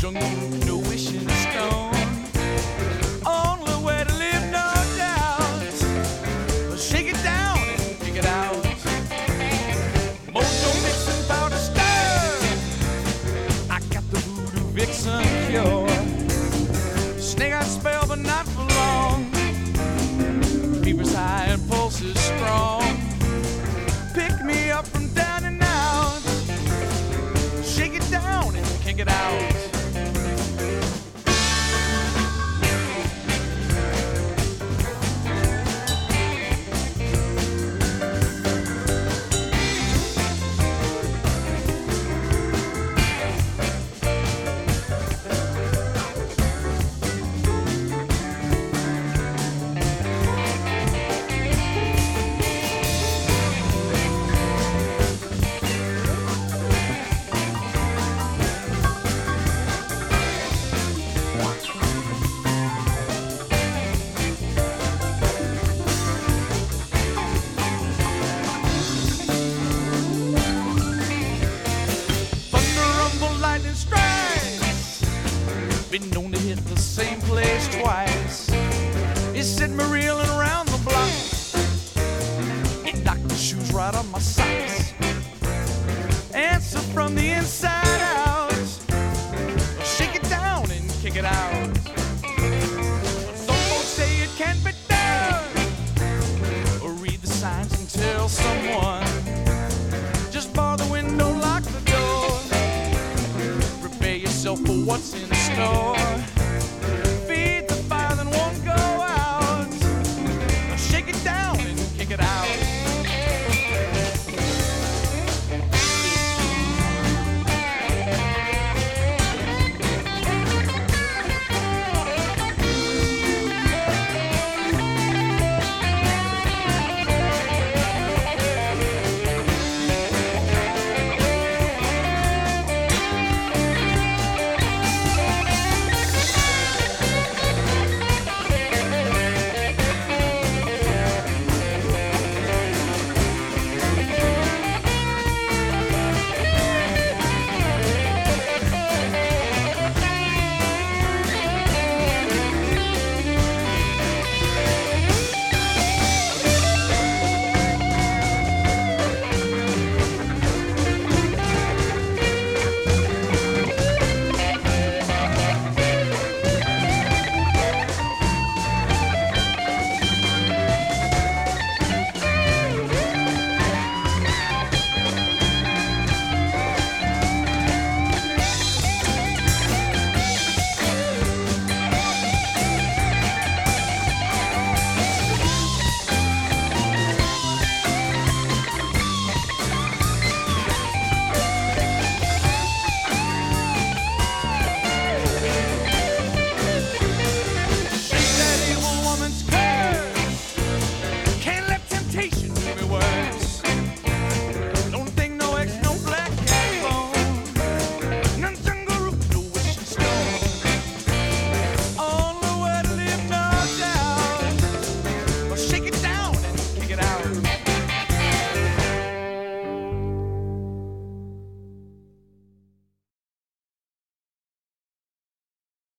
jungle, no wishing stone. Only way to live, no doubt. Shake it down and kick it out. Mojo mixing powder stir. I got the voodoo vixen cure. Snake eye spell, but not for long. Fever's high and pulse is strong. Pick me up from down and out. Shake it down and kick it out. Been known to hit the same place twice. It sent me reeling around the block. It knocked the shoes right off my socks. Answer from the inside out. Shake it down and kick it out. Some folks say it can't be done. Or read the signs and tell someone. Just bar the window, lock the door. Prepare yourself for what's in store.